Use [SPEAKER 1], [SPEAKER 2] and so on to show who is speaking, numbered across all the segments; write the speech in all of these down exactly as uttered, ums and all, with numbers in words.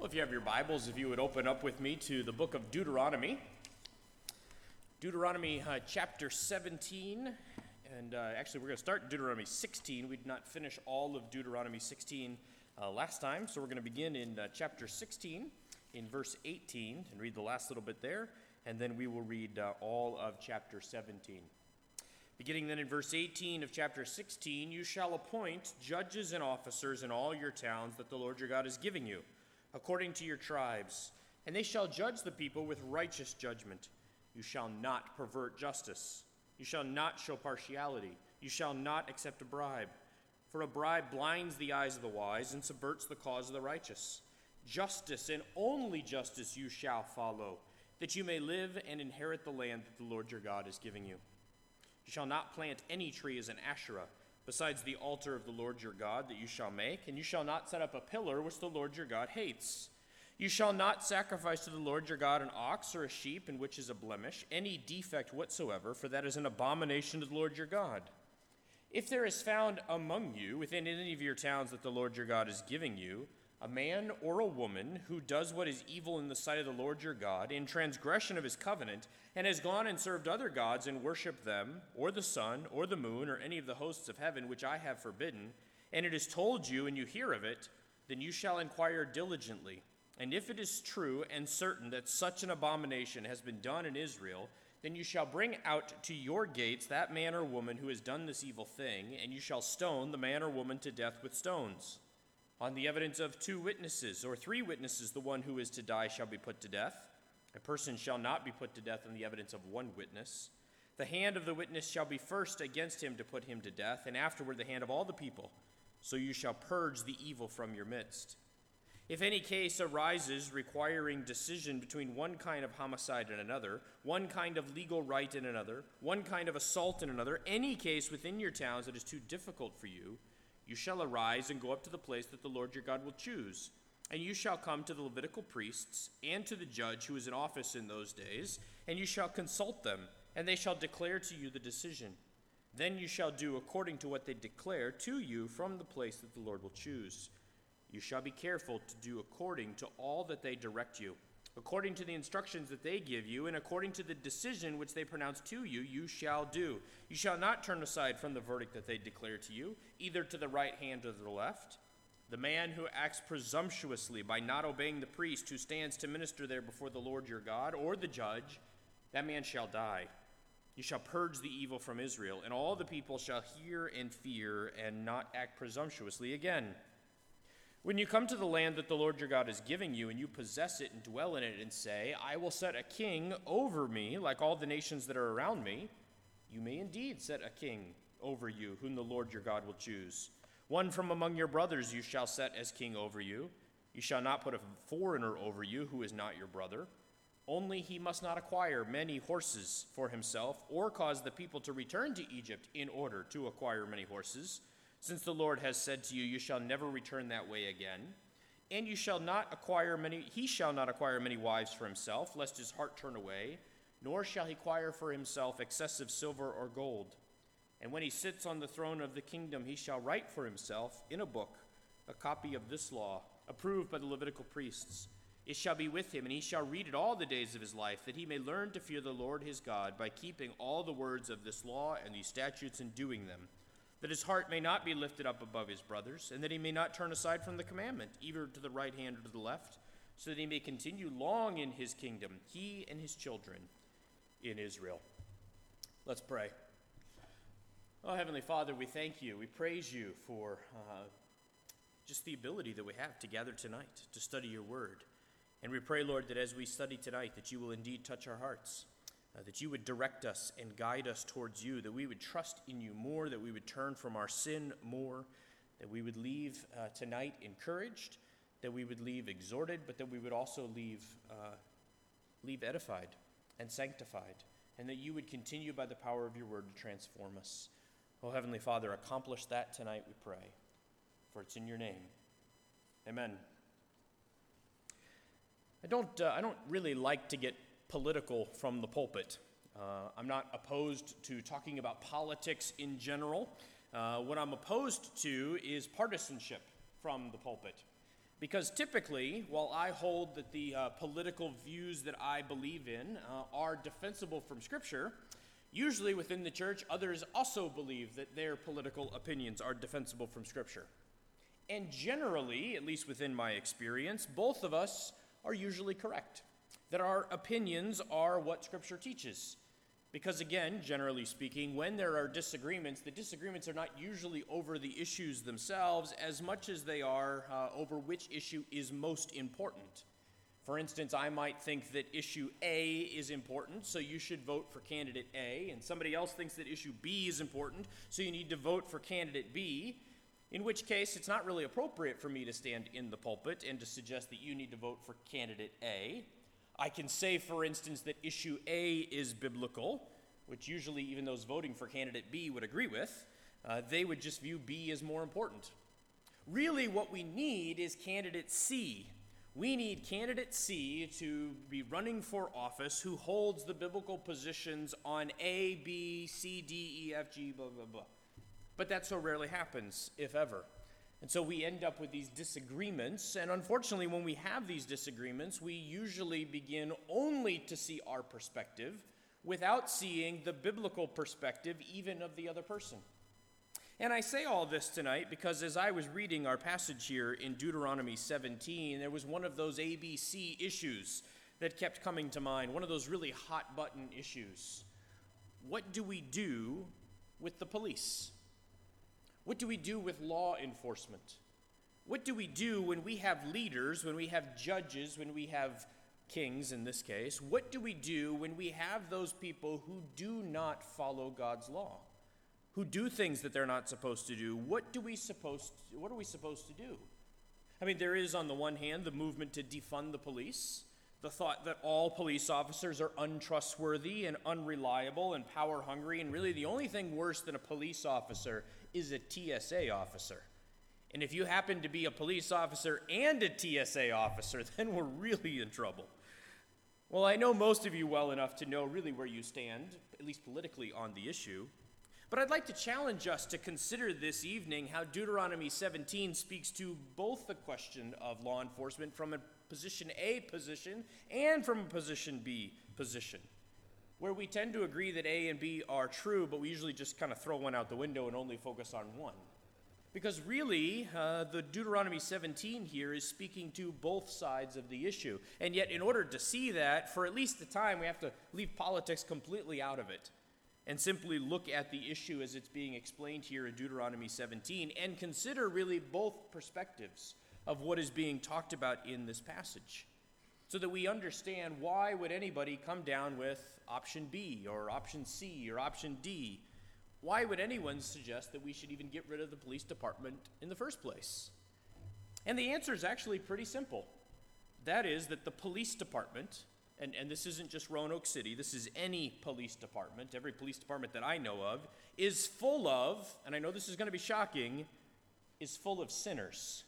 [SPEAKER 1] Well, if you have your Bibles, if you would open up with me to the book of Deuteronomy. Deuteronomy uh, chapter seventeen, and uh, actually we're going to start Deuteronomy sixteen. We did not finish all of Deuteronomy sixteen uh, last time, so we're going to begin in uh, chapter sixteen, in verse eighteen, and read the last little bit there, and then we will read uh, all of chapter seventeen. Beginning then in verse eighteen of chapter sixteen, you shall appoint judges and officers in all your towns that the Lord your God is giving you, according to your tribes, and they shall judge the people with righteous judgment. You shall not pervert justice. You shall not show partiality. You shall not accept a bribe. For a bribe blinds the eyes of the wise and subverts the cause of the righteous. Justice and only justice you shall follow, that you may live and inherit the land that the Lord your God is giving you. You shall not plant any tree as an Asherah, besides the altar of the Lord your God that you shall make, and you shall not set up a pillar which the Lord your God hates. You shall not sacrifice to the Lord your God an ox or a sheep in which is a blemish, any defect whatsoever, for that is an abomination to the Lord your God. If there is found among you, within any of your towns that the Lord your God is giving you, a man or a woman who does what is evil in the sight of the Lord your God, in transgression of his covenant, and has gone and served other gods and worshipped them, or the sun, or the moon, or any of the hosts of heaven, which I have forbidden, and it is told you, and you hear of it, then you shall inquire diligently. And if it is true and certain that such an abomination has been done in Israel, then you shall bring out to your gates that man or woman who has done this evil thing, and you shall stone the man or woman to death with stones. On the evidence of two witnesses or three witnesses, the one who is to die shall be put to death. A person shall not be put to death on the evidence of one witness. The hand of the witness shall be first against him to put him to death, and afterward the hand of all the people. So you shall purge the evil from your midst. If any case arises requiring decision between one kind of homicide and another, one kind of legal right and another, one kind of assault and another, any case within your towns that is too difficult for you, you shall arise and go up to the place that the Lord your God will choose. And you shall come to the Levitical priests and to the judge who is in office in those days, and you shall consult them, and they shall declare to you the decision. Then you shall do according to what they declare to you from the place that the Lord will choose. You shall be careful to do according to all that they direct you, according to the instructions that they give you, and according to the decision which they pronounce to you, you shall do. You shall not turn aside from the verdict that they declare to you, either to the right hand or the left. The man who acts presumptuously by not obeying the priest who stands to minister there before the Lord your God, or the judge, that man shall die. You shall purge the evil from Israel, and all the people shall hear and fear and not act presumptuously again. When you come to the land that the Lord your God is giving you, and you possess it and dwell in it, and say, I will set a king over me, like all the nations that are around me, you may indeed set a king over you, whom the Lord your God will choose. One from among your brothers you shall set as king over you. You shall not put a foreigner over you who is not your brother. Only he must not acquire many horses for himself, or cause the people to return to Egypt in order to acquire many horses, since the Lord has said to you, you shall never return that way again. And you shall not acquire many, he shall not acquire many wives for himself, lest his heart turn away, nor shall he acquire for himself excessive silver or gold. And when he sits on the throne of the kingdom, he shall write for himself in a book a copy of this law, approved by the Levitical priests. It shall be with him, and he shall read it all the days of his life, that he may learn to fear the Lord his God by keeping all the words of this law and these statutes and doing them, that his heart may not be lifted up above his brothers, and that he may not turn aside from the commandment, either to the right hand or to the left, so that he may continue long in his kingdom, he and his children in Israel. Let's pray. Oh, Heavenly Father, we thank you. We praise you for uh, just the ability that we have to gather tonight to study your word. And we pray, Lord, that as we study tonight, that you will indeed touch our hearts, uh, that you would direct us and guide us towards you, that we would trust in you more, that we would turn from our sin more, that we would leave uh, tonight encouraged, that we would leave exhorted, but that we would also leave, uh, leave edified and sanctified, and that you would continue by the power of your word to transform us. Oh, Heavenly Father, accomplish that tonight, we pray, for it's in your name. Amen. I don't, uh, I don't really like to get political from the pulpit. Uh, I'm not opposed to talking about politics in general. Uh, what I'm opposed to is partisanship from the pulpit. Because typically, while I hold that the uh, political views that I believe in uh, are defensible from Scripture, usually within the church, others also believe that their political opinions are defensible from Scripture. And generally, at least within my experience, both of us are usually correct, that our opinions are what Scripture teaches. Because again, generally speaking, when there are disagreements, the disagreements are not usually over the issues themselves as much as they are uh, over which issue is most important. For instance, I might think that issue A is important, so you should vote for candidate A, and somebody else thinks that issue B is important, so you need to vote for candidate B, in which case it's not really appropriate for me to stand in the pulpit and to suggest that you need to vote for candidate A. I can say, for instance, that issue A is biblical, which usually even those voting for candidate B would agree with. Uh, they would just view B as more important. Really, what we need is candidate C. We need candidate C to be running for office who holds the biblical positions on A, B, C, D, E, F, G, blah, blah, blah. But that so rarely happens, if ever. And so we end up with these disagreements, and unfortunately when we have these disagreements, we usually begin only to see our perspective without seeing the biblical perspective even of the other person. And I say all this tonight because as I was reading our passage here in Deuteronomy seventeen, there was one of those A B C issues that kept coming to mind, one of those really hot button issues. What do we do with the police? What do we do with law enforcement? What do we do when we have leaders, when we have judges, when we have kings in this case? What do we do when we have those people who do not follow God's law, who do things that they're not supposed to do? What do we supposed to, what are we supposed to do? I mean, there is on the one hand the movement to defund the police, the thought that all police officers are untrustworthy and unreliable and power hungry, and really the only thing worse than a police officer is a T S A officer. And if you happen to be a police officer and a T S A officer, then we're really in trouble. Well, I know most of you well enough to know really where you stand, at least politically, on the issue. But I'd like to challenge us to consider this evening how Deuteronomy seventeen speaks to both the question of law enforcement from a position A position and from a position B position, where we tend to agree that A and B are true, but we usually just kind of throw one out the window and only focus on one. Because really, uh, the Deuteronomy seventeen here is speaking to both sides of the issue. And yet, in order to see that, for at least the time, we have to leave politics completely out of it and simply look at the issue as it's being explained here in Deuteronomy seventeen and consider really both perspectives of what is being talked about in this passage, so that we understand why would anybody come down with option B or option C or option D. Why would anyone suggest that we should even get rid of the police department in the first place? And the answer is actually pretty simple. That is that the police department, and, and this isn't just Roanoke City, this is any police department, every police department that I know of, is full of, and I know this is going to be shocking, is full of sinners.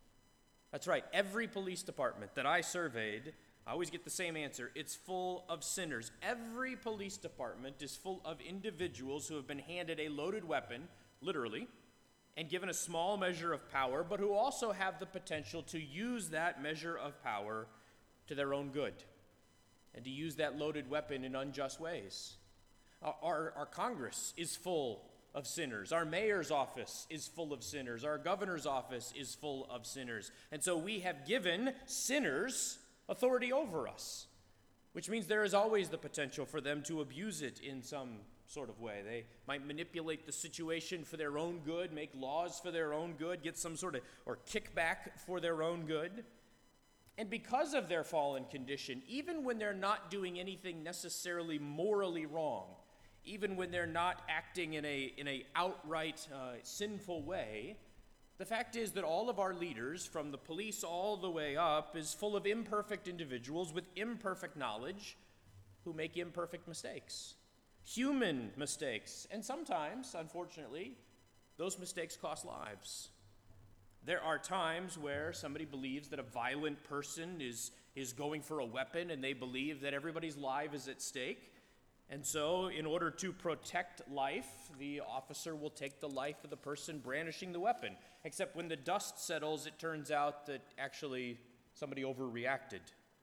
[SPEAKER 1] That's right, every police department that I surveyed, I always get the same answer. It's full of sinners. Every police department is full of individuals who have been handed a loaded weapon, literally, and given a small measure of power, but who also have the potential to use that measure of power to their own good and to use that loaded weapon in unjust ways. Our, our, our Congress is full of sinners. Our mayor's office is full of sinners. Our governor's office is full of sinners. And so we have given sinners authority over us, which means there is always the potential for them to abuse it in some sort of way. They might manipulate the situation for their own good, make laws for their own good, get some sort of, or kickback for their own good. And because of their fallen condition, even when they're not doing anything necessarily morally wrong, even when they're not acting in a, in a outright uh, sinful way, the fact is that all of our leaders, from the police all the way up, is full of imperfect individuals with imperfect knowledge who make imperfect mistakes, human mistakes. And sometimes, unfortunately, those mistakes cost lives. There are times where somebody believes that a violent person is, is going for a weapon, and they believe that everybody's life is at stake. And so, in order to protect life, the officer will take the life of the person brandishing the weapon. Except when the dust settles, it turns out that actually somebody overreacted.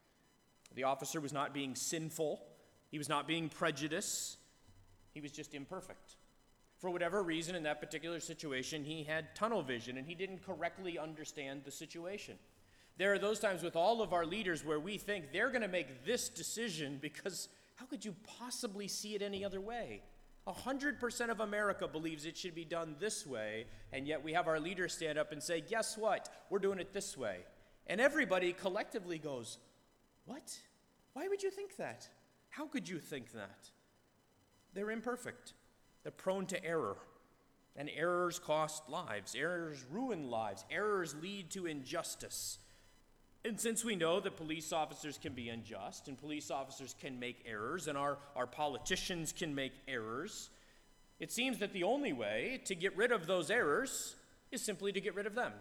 [SPEAKER 1] The officer was not being sinful. He was not being prejudiced. He was just imperfect. For whatever reason, in that particular situation, he had tunnel vision and he didn't correctly understand the situation. There are those times with all of our leaders where we think they're going to make this decision because how could you possibly see it any other way? A hundred percent of America believes it should be done this way, and yet we have our leaders stand up and say, guess what? We're doing it this way. And everybody collectively goes, what? Why would you think that? How could you think that? They're imperfect. They're prone to error. And errors cost lives. Errors ruin lives. Errors lead to injustice. And since we know that police officers can be unjust, and police officers can make errors, and our, our politicians can make errors, it seems that the only way to get rid of those errors is simply to get rid of them.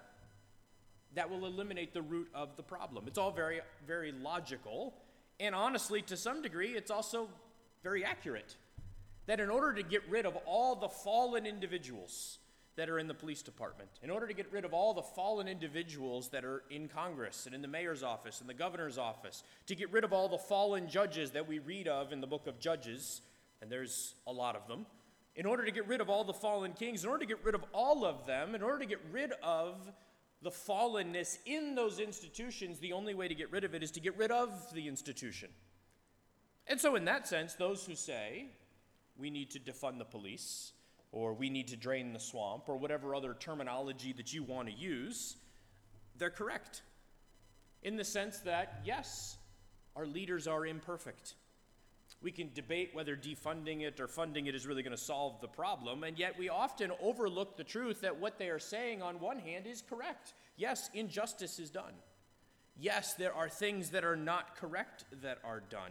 [SPEAKER 1] That will eliminate the root of the problem. It's all very, very logical, and honestly, to some degree, it's also very accurate. That in order to get rid of all the fallen individuals that are in the police department, in order to get rid of all the fallen individuals that are in Congress and in the mayor's office and the governor's office, to get rid of all the fallen judges that we read of in the book of Judges, and there's a lot of them, in order to get rid of all the fallen kings, in order to get rid of all of them, in order to get rid of the fallenness in those institutions, the only way to get rid of it is to get rid of the institution. And so in that sense, those who say, we need to defund the police, or we need to drain the swamp, or whatever other terminology that you want to use, they're correct. In the sense that, yes, our leaders are imperfect. We can debate whether defunding it or funding it is really going to solve the problem, and yet we often overlook the truth that what they are saying on one hand is correct. Yes, injustice is done. Yes, there are things that are not correct that are done.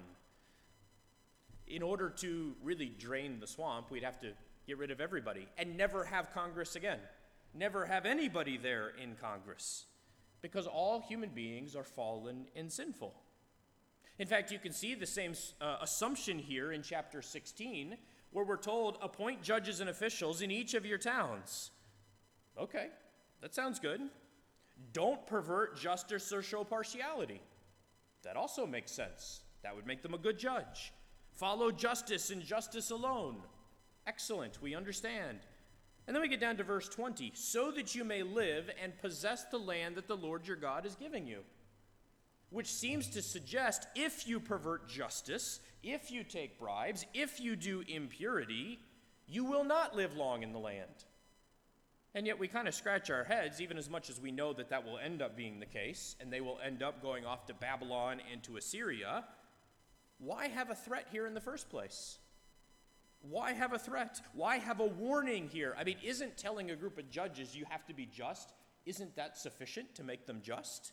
[SPEAKER 1] In order to really drain the swamp, we'd have to get rid of everybody and never have Congress again. Never have anybody there in Congress. Because all human beings are fallen and sinful. In fact, you can see the same uh, assumption here in chapter sixteen, where we're told, appoint judges and officials in each of your towns. Okay, that sounds good. Don't pervert justice or show partiality. That also makes sense. That would make them a good judge. Follow justice and justice alone. Excellent, we understand. And then we get down to verse twenty. So that you may live and possess the land that the Lord your God is giving you. Which seems to suggest if you pervert justice, if you take bribes, if you do impurity, you will not live long in the land. And yet we kind of scratch our heads, even as much as we know that that will end up being the case, and they will end up going off to Babylon and to Assyria. Why have a threat here in the first place? Why have a threat? Why have a warning here? I mean, isn't telling a group of judges you have to be just, isn't that sufficient to make them just?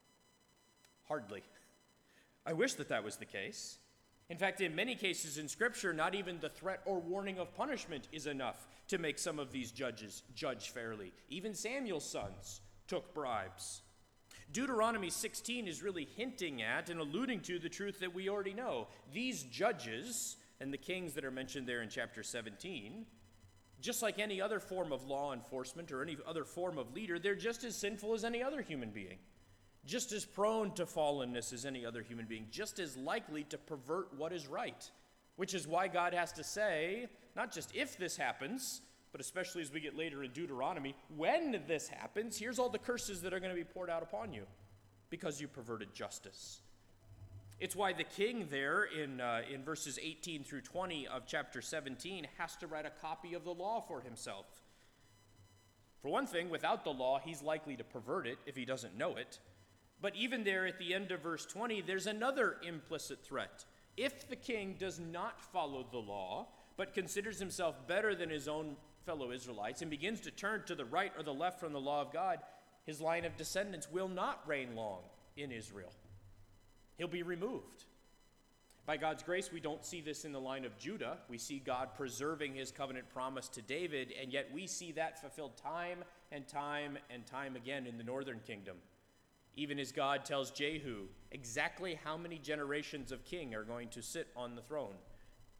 [SPEAKER 1] Hardly. I wish that that was the case. In fact, in many cases in Scripture, not even the threat or warning of punishment is enough to make some of these judges judge fairly. Even Samuel's sons took bribes. Deuteronomy sixteen is really hinting at and alluding to the truth that we already know. These judges and the kings that are mentioned there in chapter seventeen, just like any other form of law enforcement or any other form of leader, they're just as sinful as any other human being, just as prone to fallenness as any other human being, just as likely to pervert what is right, which is why God has to say, not just if this happens, but especially as we get later in Deuteronomy, when this happens, here's all the curses that are going to be poured out upon you because you perverted justice. It's why the king there in, uh, in verses eighteen through twenty of chapter seventeen has to write a copy of the law for himself. For one thing, without the law, he's likely to pervert it if he doesn't know it. But even there at the end of verse twenty, there's another implicit threat. If the king does not follow the law, but considers himself better than his own fellow Israelites and begins to turn to the right or the left from the law of God, his line of descendants will not reign long in Israel. He'll be removed. By God's grace, we don't see this in the line of Judah. We see God preserving his covenant promise to David, and yet we see that fulfilled time and time and time again in the northern kingdom. Even as God tells Jehu exactly how many generations of king are going to sit on the throne.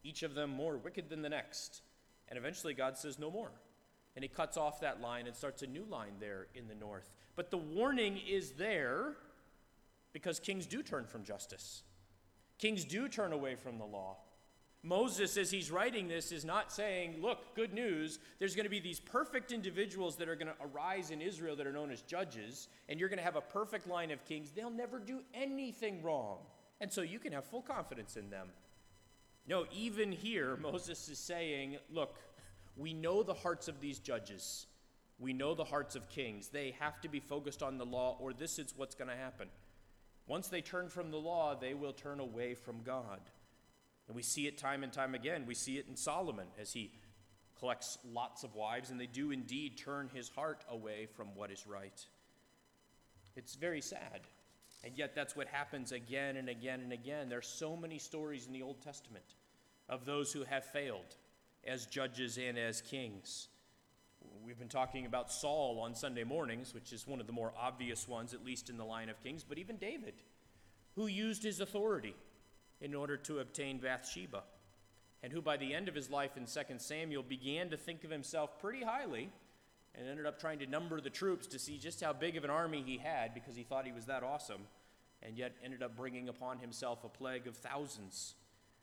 [SPEAKER 1] each of them more wicked than the next. And eventually God says no more. And he cuts off that line and starts a new line there in the north. But the warning is there because kings do turn from justice. Kings do turn away from the law. Moses, as he's writing this, is not saying, look, good news, there's going to be these perfect individuals that are going to arise in Israel that are known as judges, and you're going to have a perfect line of kings. They'll never do anything wrong. And so you can have full confidence in them. No, even here, Moses is saying, look, we know the hearts of these judges. We know the hearts of kings. They have to be focused on the law, or this is what's going to happen. Once they turn from the law, they will turn away from God. And we see it time and time again. We see it in Solomon as he collects lots of wives, and they do indeed turn his heart away from what is right. It's very sad. And yet that's what happens again and again and again. There are so many stories in the Old Testament of those who have failed as judges and as kings. We've been talking about Saul on Sunday mornings, which is one of the more obvious ones, at least in the line of kings, but even David, who used his authority in order to obtain Bathsheba, and who by the end of his life in Second Samuel began to think of himself pretty highly and ended up trying to number the troops to see just how big of an army he had because he thought he was that awesome, and yet ended up bringing upon himself a plague of thousands.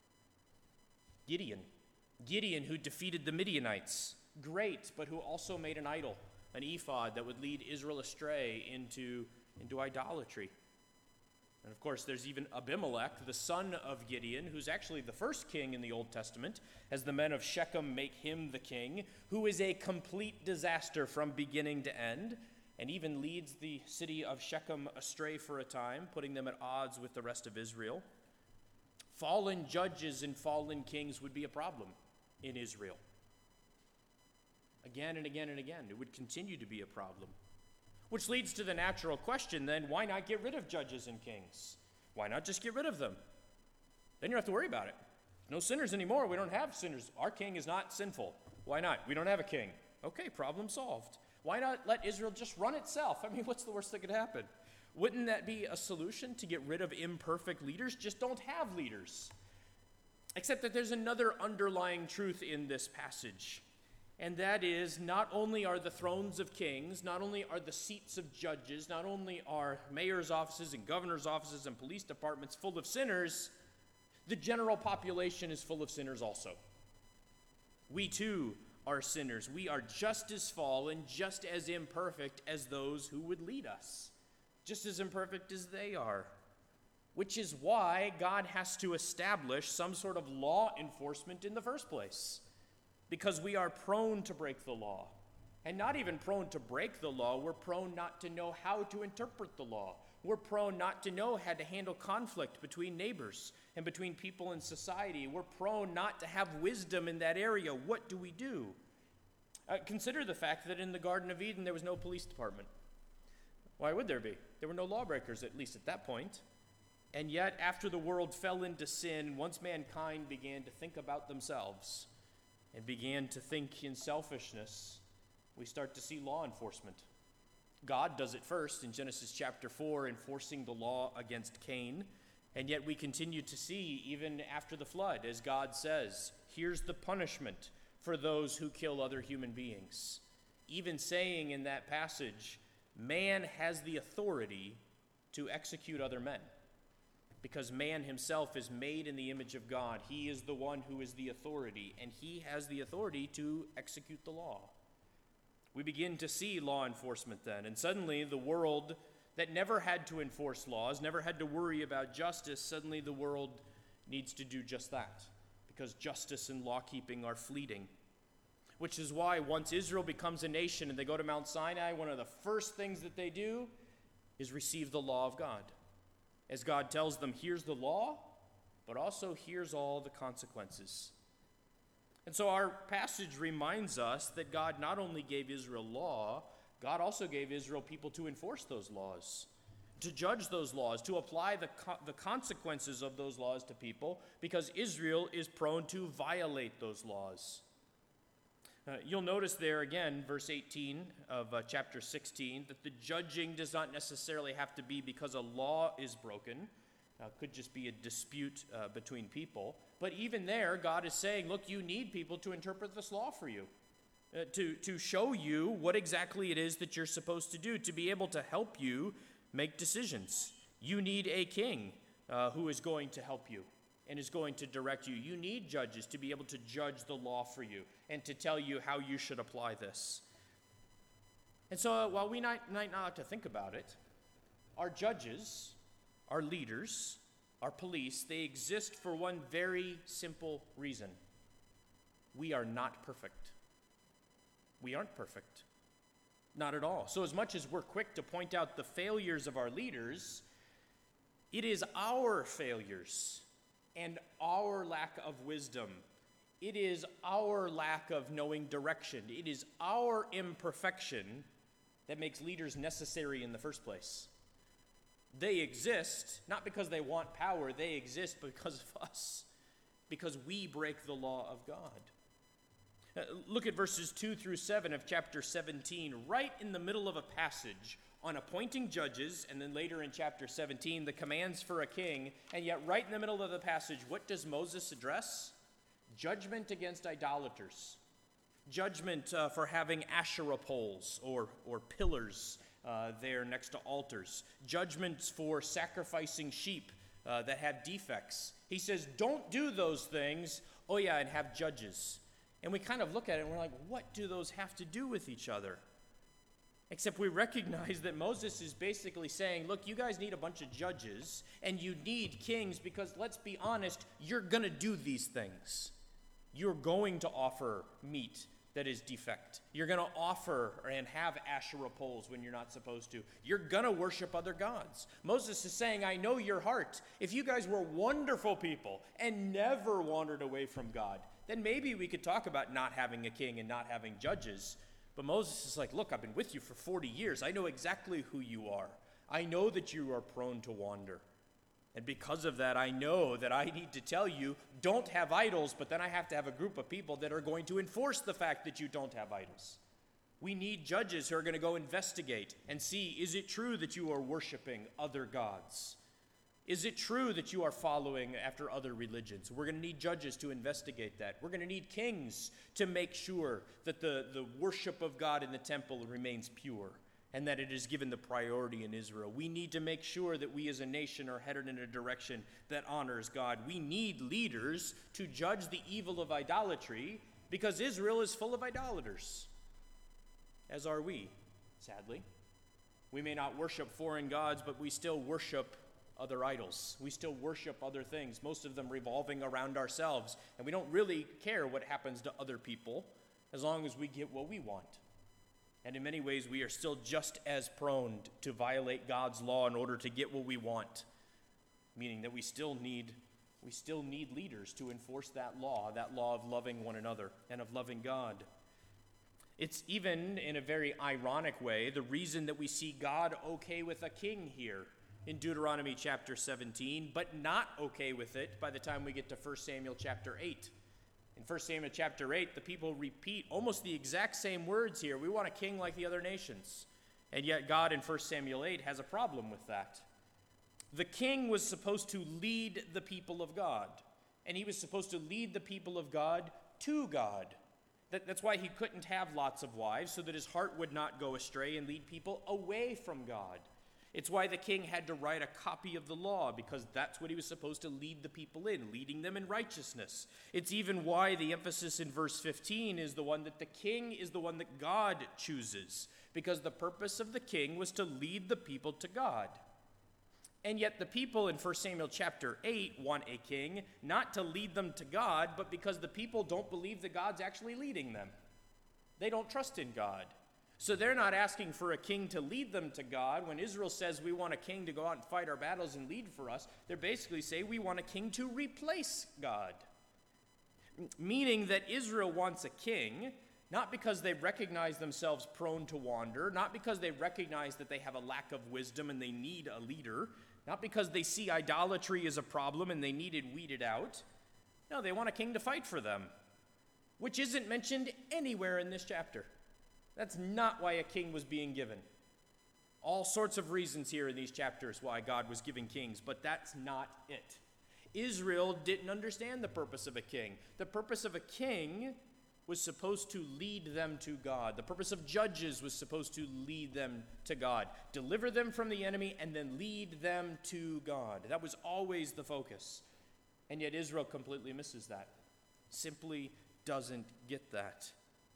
[SPEAKER 1] Gideon, Gideon who defeated the Midianites, great, but who also made an idol, an ephod that would lead Israel astray into, into idolatry. And of course, there's even Abimelech, the son of Gideon, who's actually the first king in the Old Testament, as the men of Shechem make him the king, who is a complete disaster from beginning to end, and even leads the city of Shechem astray for a time, putting them at odds with the rest of Israel. Fallen judges and fallen kings would be a problem in Israel. Again and again and again, it would continue to be a problem. Which leads to the natural question then, why not get rid of judges and kings? Why not just get rid of them? Then you don't have to worry about it. No sinners anymore. We don't have sinners. Our king is not sinful. Why not? We don't have a king. Okay, problem solved. Why not let Israel just run itself? I mean, what's the worst that could happen? Wouldn't that be a solution to get rid of imperfect leaders? Just don't have leaders. Except that there's another underlying truth in this passage. And that is, not only are the thrones of kings, not only are the seats of judges, not only are mayor's offices and governor's offices and police departments full of sinners, the general population is full of sinners also. We too are sinners. We are just as fallen, just as imperfect as those who would lead us, just as imperfect as they are. Which is why God has to establish some sort of law enforcement in the first place. Because we are prone to break the law. And not even prone to break the law, we're prone not to know how to interpret the law. We're prone not to know how to handle conflict between neighbors and between people in society. We're prone not to have wisdom in that area. What do we do? Uh, consider the fact that in the Garden of Eden there was no police department. Why would there be? There were no lawbreakers, at least at that point. And yet, after the world fell into sin, once mankind began to think about themselves and began to think in selfishness, we start to see law enforcement. God does it first in Genesis chapter four, enforcing the law against Cain. And yet we continue to see, even after the flood, as God says, here's the punishment for those who kill other human beings. Even saying in that passage, man has the authority to execute other men. Because man himself is made in the image of God. He is the one who is the authority, and he has the authority to execute the law. We begin to see law enforcement then, and suddenly the world that never had to enforce laws, never had to worry about justice, suddenly the world needs to do just that, because justice and law-keeping are fleeting. Which is why once Israel becomes a nation and they go to Mount Sinai, one of the first things that they do is receive the law of God. As God tells them, here's the law, but also here's all the consequences. And so our passage reminds us that God not only gave Israel law, God also gave Israel people to enforce those laws, to judge those laws, to apply the, co- the consequences of those laws to people, because Israel is prone to violate those laws. Uh, you'll notice there again, verse eighteen of uh, chapter sixteen, that the judging does not necessarily have to be because a law is broken, Uh, could just be a dispute uh, between people. But even there, God is saying, look, you need people to interpret this law for you, uh, to, to show you what exactly it is that you're supposed to do, to be able to help you make decisions. You need a king uh, who is going to help you and is going to direct you. You need judges to be able to judge the law for you and to tell you how you should apply this. And so uh, while we might, might not have to think about it, our judges, our leaders, our police, they exist for one very simple reason. We are not perfect. We aren't perfect. Not at all. So as much as we're quick to point out the failures of our leaders, it is our failures and our lack of wisdom. It is our lack of knowing direction. It is our imperfection that makes leaders necessary in the first place. They exist not because they want power, they exist because of us, because we break the law of God. Uh, look at verses two through seven of chapter seventeen, right in the middle of a passage on appointing judges, and then later in chapter seventeen, the commands for a king, and yet right in the middle of the passage, what does Moses address? Judgment against idolaters. Judgment uh, for having Asherah poles or, or pillars Uh, there next to altars. Judgments for sacrificing sheep uh, that have defects. He says, don't do those things. Oh yeah, and have judges. And we kind of look at it and we're like, what do those have to do with each other? Except we recognize that Moses is basically saying, look, you guys need a bunch of judges and you need kings because, let's be honest, you're going to do these things. You're going to offer meat that is defect. You're going to offer and have Asherah poles when you're not supposed to. You're going to worship other gods. Moses is saying, I know your heart. If you guys were wonderful people and never wandered away from God, then maybe we could talk about not having a king and not having judges. But Moses is like, look, I've been with you for forty years. I know exactly who you are. I know that you are prone to wander. And because of that, I know that I need to tell you, don't have idols, but then I have to have a group of people that are going to enforce the fact that you don't have idols. We need judges who are going to go investigate and see, is it true that you are worshiping other gods? Is it true that you are following after other religions? We're going to need judges to investigate that. We're going to need kings to make sure that the, the worship of God in the temple remains pure, and that it is given the priority in Israel. We need to make sure that we as a nation are headed in a direction that honors God. We need leaders to judge the evil of idolatry because Israel is full of idolaters, as are we, sadly. We may not worship foreign gods, but we still worship other idols. We still worship other things, most of them revolving around ourselves, and we don't really care what happens to other people as long as we get what we want. And in many ways, we are still just as prone to violate God's law in order to get what we want, meaning that we still need we still need leaders to enforce that law, that law of loving one another and of loving God. It's even, in a very ironic way, the reason that we see God okay with a king here in Deuteronomy chapter seventeen, but not okay with it by the time we get to First Samuel chapter eight. In First Samuel chapter eight, the people repeat almost the exact same words here. We want a king like the other nations. And yet God in First Samuel eight has a problem with that. The king was supposed to lead the people of God. And he was supposed to lead the people of God to God. That, that's why he couldn't have lots of wives, so that his heart would not go astray and lead people away from God. It's why the king had to write a copy of the law, because that's what he was supposed to lead the people in, leading them in righteousness. It's even why the emphasis in verse fifteen is the one that the king is the one that God chooses, because the purpose of the king was to lead the people to God. And yet the people in First Samuel chapter eight want a king, not to lead them to God, but because the people don't believe that God's actually leading them. They don't trust in God. So they're not asking for a king to lead them to God. When Israel says we want a king to go out and fight our battles and lead for us, they're basically saying we want a king to replace God. Meaning that Israel wants a king, not because they recognize themselves prone to wander, not because they recognize that they have a lack of wisdom and they need a leader, not because they see idolatry as a problem and they need it weeded out. No, they want a king to fight for them, which isn't mentioned anywhere in this chapter. That's not why a king was being given. All sorts of reasons here in these chapters why God was giving kings, but that's not it. Israel didn't understand the purpose of a king. The purpose of a king was supposed to lead them to God. The purpose of judges was supposed to lead them to God, deliver them from the enemy, and then lead them to God. That was always the focus. And yet Israel completely misses that, simply doesn't get that.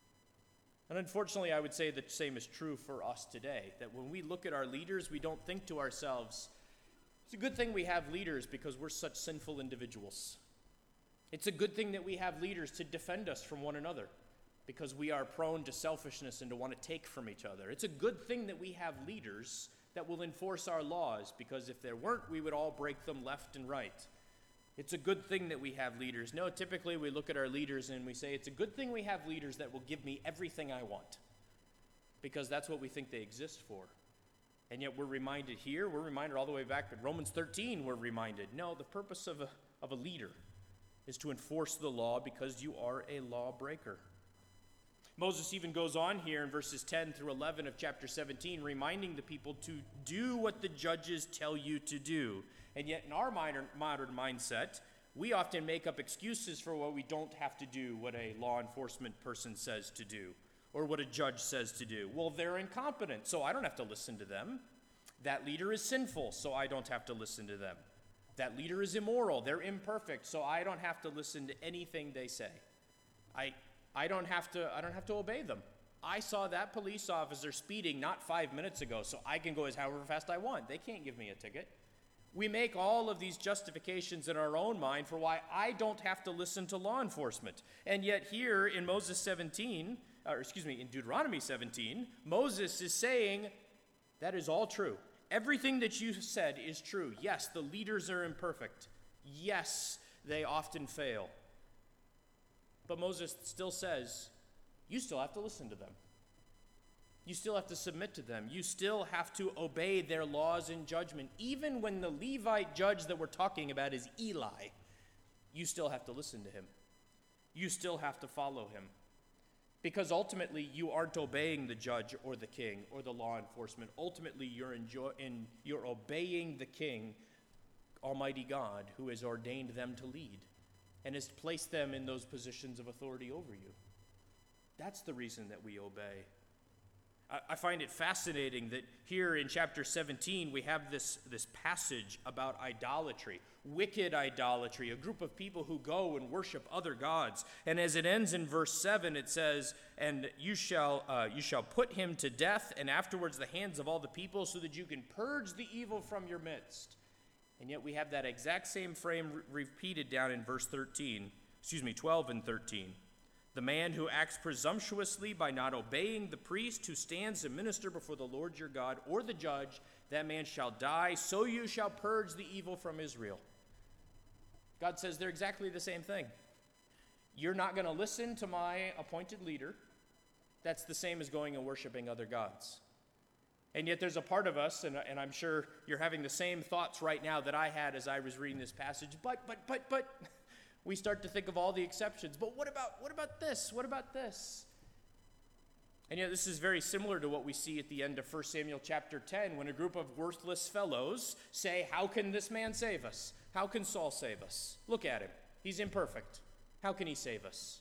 [SPEAKER 1] And unfortunately, I would say the same is true for us today, that when we look at our leaders, we don't think to ourselves, it's a good thing we have leaders because we're such sinful individuals. It's a good thing that we have leaders to defend us from one another because we are prone to selfishness and to want to take from each other. It's a good thing that we have leaders that will enforce our laws because if there weren't, we would all break them left and right. It's a good thing that we have leaders. No, typically we look at our leaders and we say, it's a good thing we have leaders that will give me everything I want because that's what we think they exist for. And yet we're reminded here, we're reminded all the way back to Romans thirteen, we're reminded, no, the purpose of a, of a leader is to enforce the law because you are a lawbreaker. Moses even goes on here in verses ten through eleven of chapter seventeen, reminding the people to do what the judges tell you to do. And yet in our modern, modern mindset, we often make up excuses for what we don't have to do, what a law enforcement person says to do, or what a judge says to do. Well, they're incompetent, so I don't have to listen to them. That leader is sinful, so I don't have to listen to them. That leader is immoral, they're imperfect, so I don't have to listen to anything they say. I I don't have to I don't have to obey them. I saw that police officer speeding not five minutes ago, so I can go as however fast I want. They can't give me a ticket. We make all of these justifications in our own mind for why I don't have to listen to law enforcement. And yet here in Moses seventeen, or excuse me, in Deuteronomy seventeen, Moses is saying that is all true. Everything that you said is true. Yes, the leaders are imperfect. Yes, they often fail. But Moses still says, you still have to listen to them. You still have to submit to them. You still have to obey their laws and judgment. Even when the Levite judge that we're talking about is Eli, you still have to listen to him. You still have to follow him. Because ultimately, you aren't obeying the judge or the king or the law enforcement. Ultimately, you're, enjoy- in, you're obeying the king, Almighty God, who has ordained them to lead and has placed them in those positions of authority over you. That's the reason that we obey. I find it fascinating that here in chapter seventeen, we have this, this passage about idolatry, wicked idolatry, a group of people who go and worship other gods. And as it ends in verse seven, it says, and you shall, uh, you shall put him to death, and afterwards the hands of all the people, so that you can purge the evil from your midst. And yet we have that exact same frame re- repeated down in verse thirteen, excuse me, twelve and thirteen. The man who acts presumptuously by not obeying the priest who stands to minister before the Lord your God, or the judge, that man shall die, so you shall purge the evil from Israel. God says they're exactly the same thing. You're not going to listen to my appointed leader. That's the same as going and worshiping other gods. And yet there's a part of us, and, and I'm sure you're having the same thoughts right now that I had as I was reading this passage, but, but, but, but... we start to think of all the exceptions. But what about what about this? What about this? And yet this is very similar to what we see at the end of First Samuel chapter ten, when a group of worthless fellows say, how can this man save us? How can Saul save us? Look at him. He's imperfect. How can he save us?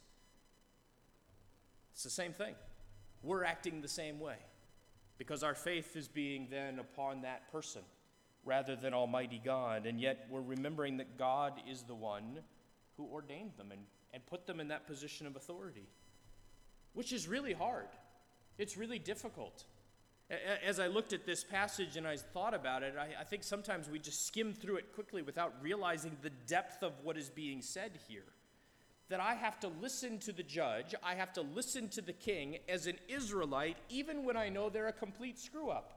[SPEAKER 1] It's the same thing. We're acting the same way because our faith is being then upon that person rather than Almighty God. And yet we're remembering that God is the one who ordained them and, and put them in that position of authority, which is really hard. It's really difficult. As I looked at this passage and I thought about it, I, I think sometimes we just skim through it quickly without realizing the depth of what is being said here. That I have to listen to the judge, I have to listen to the king as an Israelite, even when I know they're a complete screw-up.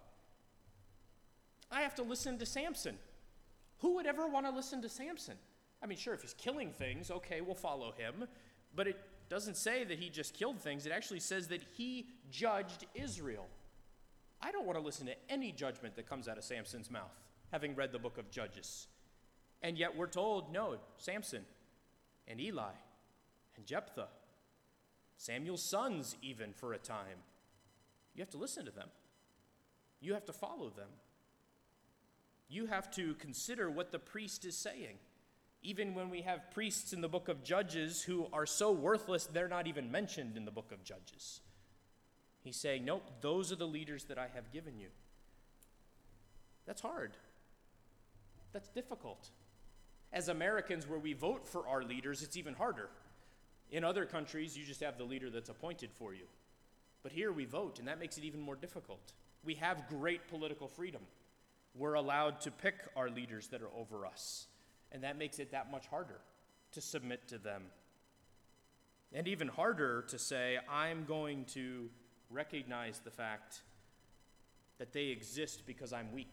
[SPEAKER 1] I have to listen to Samson. Who would ever want to listen to Samson? I mean, sure, if he's killing things, okay, we'll follow him. But it doesn't say that he just killed things. It actually says that he judged Israel. I don't want to listen to any judgment that comes out of Samson's mouth, having read the book of Judges. And yet we're told, no, Samson and Eli and Jephthah, Samuel's sons even for a time, you have to listen to them. You have to follow them. You have to consider what the priest is saying. Even when we have priests in the book of Judges who are so worthless, they're not even mentioned in the book of Judges. He's saying, nope, those are the leaders that I have given you. That's hard. That's difficult. As Americans, where we vote for our leaders, it's even harder. In other countries, you just have the leader that's appointed for you. But here we vote, and that makes it even more difficult. We have great political freedom. We're allowed to pick our leaders that are over us, and that makes it that much harder to submit to them. And even harder to say, I'm going to recognize the fact that they exist because I'm weak.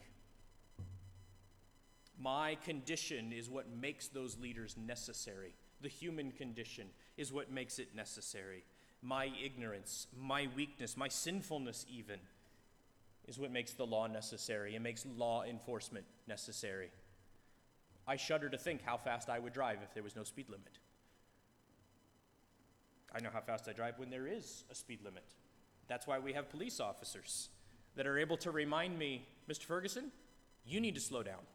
[SPEAKER 1] My condition is what makes those leaders necessary. The human condition is what makes it necessary. My ignorance, my weakness, my sinfulness even, is what makes the law necessary and makes law enforcement necessary. I shudder to think how fast I would drive if there was no speed limit. I know how fast I drive when there is a speed limit. That's why we have police officers that are able to remind me, Mister Ferguson, you need to slow down.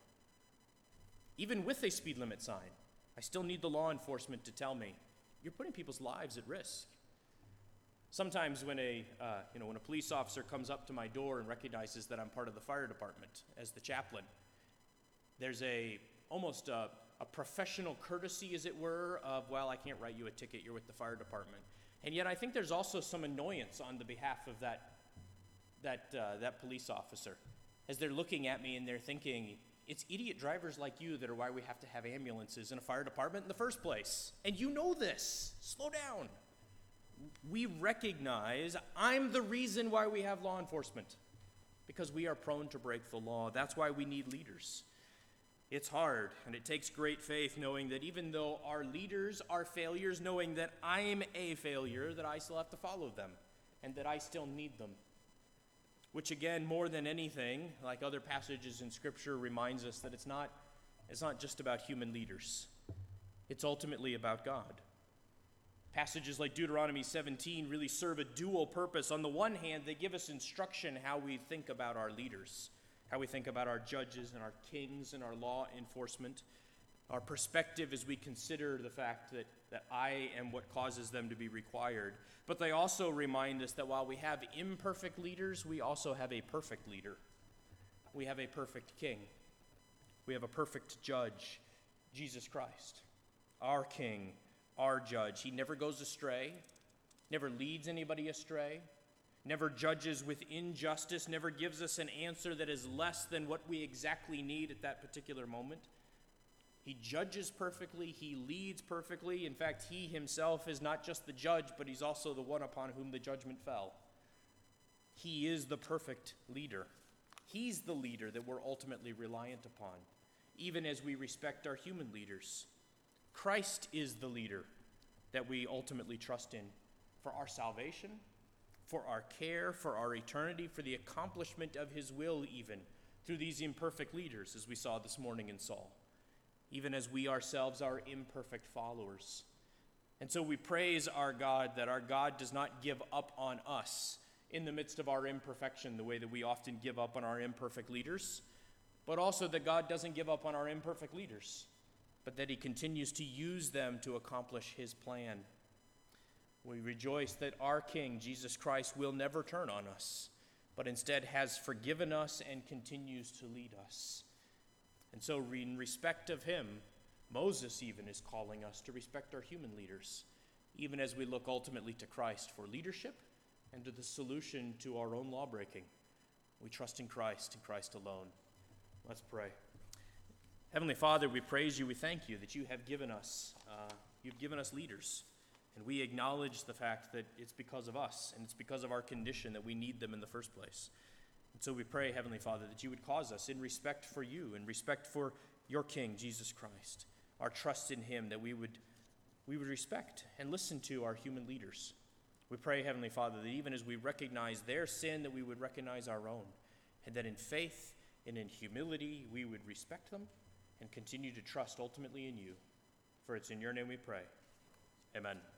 [SPEAKER 1] Even with a speed limit sign, I still need the law enforcement to tell me, you're putting people's lives at risk. Sometimes when a, uh, you know, when a police officer comes up to my door and recognizes that I'm part of the fire department as the chaplain, there's a almost a, a professional courtesy, as it were, of, well, I can't write you a ticket, you're with the fire department. And yet I think there's also some annoyance on the behalf of that, that, uh, that police officer, as they're looking at me and they're thinking, it's idiot drivers like you that are why we have to have ambulances in a fire department in the first place. And you know this. Slow down. We recognize I'm the reason why we have law enforcement, because we are prone to break the law. That's why we need leaders. It's hard, and it takes great faith knowing that even though our leaders are failures, knowing that I'm a failure, that I still have to follow them, and that I still need them. Which again, more than anything, like other passages in Scripture, reminds us that it's not, it's not just about human leaders. It's ultimately about God. Passages like Deuteronomy seventeen really serve a dual purpose. On the one hand, they give us instruction how we think about our leaders, how we think about our judges and our kings and our law enforcement, our perspective as we consider the fact that, that I am what causes them to be required. But they also remind us that while we have imperfect leaders, we also have a perfect leader. We have a perfect king. We have a perfect judge, Jesus Christ, our king, our judge. He never goes astray, never leads anybody astray, never judges with injustice, never gives us an answer that is less than what we exactly need at that particular moment. He judges perfectly, he leads perfectly. In fact, he himself is not just the judge, but he's also the one upon whom the judgment fell. He is the perfect leader. He's the leader that we're ultimately reliant upon, even as we respect our human leaders. Christ is the leader that we ultimately trust in for our salvation, for our care, for our eternity, for the accomplishment of his will even through these imperfect leaders, as we saw this morning in Saul, even as we ourselves are imperfect followers. And so we praise our God that our God does not give up on us in the midst of our imperfection the way that we often give up on our imperfect leaders, but also that God doesn't give up on our imperfect leaders, but that he continues to use them to accomplish his plan. We rejoice that our King, Jesus Christ, will never turn on us, but instead has forgiven us and continues to lead us. And so in respect of him, Moses even is calling us to respect our human leaders, even as we look ultimately to Christ for leadership and to the solution to our own lawbreaking. We trust in Christ and Christ alone. Let's pray. Heavenly Father, we praise you, we thank you that you have given us, uh, you've given us leaders, and we acknowledge the fact that it's because of us, and it's because of our condition that we need them in the first place. And so we pray, Heavenly Father, that you would cause us, in respect for you, in respect for your King, Jesus Christ, our trust in him, that we would, we would respect and listen to our human leaders. We pray, Heavenly Father, that even as we recognize their sin, that we would recognize our own, and that in faith and in humility we would respect them and continue to trust ultimately in you. For it's in your name we pray. Amen.